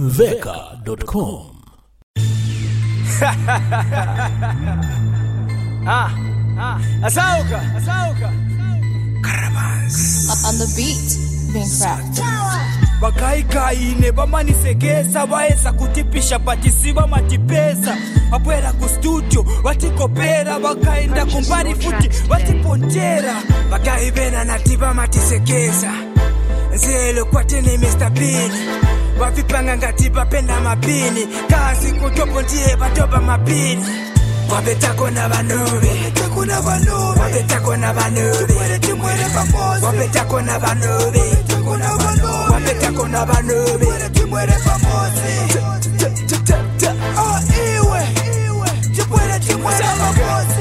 Veka.com. Asauka. Caravans. On the beat, being cracked. Bakaikai bamanisekesa baesa kutipisha patisiba matipesa apwera ku studio watikopera bakaenda kumbari futi watipontera bakaibena natiba matisekesa nzelo kwatene Mr. Bean wavipanga ngati bapenda mapini kasi kutopo ndiye batoba mapini wapetako na vanobe wapetako na vanobe wapetako na vanobe wapetako na vanobe wapetako na vanobe timwere pamozi oh iwe timwere pamozi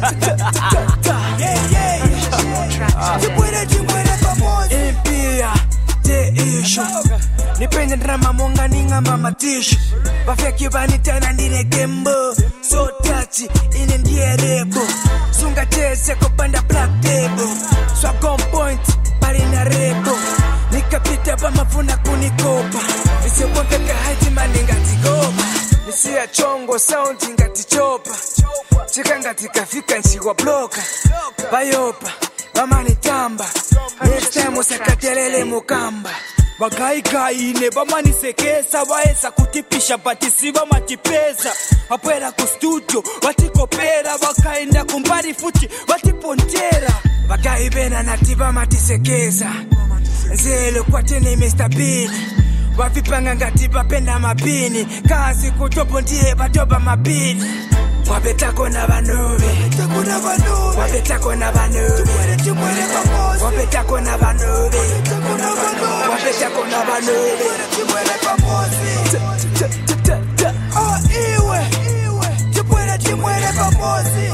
timwere pamozi impia te isho nipende drama monga ninga mama tishu bafeki vanitana ndine gembo so touchy ine ndiye rebo sunga tese kopanda black table swag on point bali na rebo nikapita pamafuna kunikopa nisipopeka haiti maninga tigopa nisia chongo sound ngati chopa chika ngati kafika nchiwa bloka bayopa bamanitamba next time usakatelele mukamba bakaikai bamanisekesa baesa kutipisha patisiba matipesa apwera ku studio watikopera bakaenda kumbari futi watipontera bakaibena natiba matisekesa nzelo kwatene Mr. Bean wavipanga ngati bapenda mapini kasi kutopo ndiye batoba mapini wapetako na vanobe wapetako na vanobe wapetako na vanobe wapetako na vanobe timwere pamozi oh iwe timwere pamozi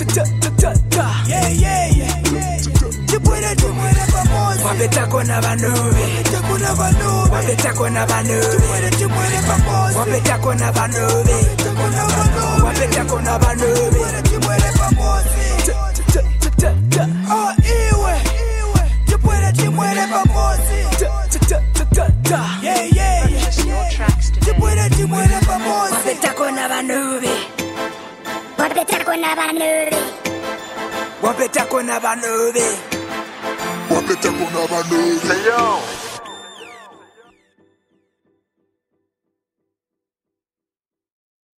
timwere pamozi wapetako na vanobe wapetako na vanobe timwere pamozi wapetako na vanobe wapetako na vanobe timwere pamozi oh iwe timwere pamozi timwere pamozi wapetako na vanobe wapetako na vanobe wapetako na vanobe Wapetako na vanobe.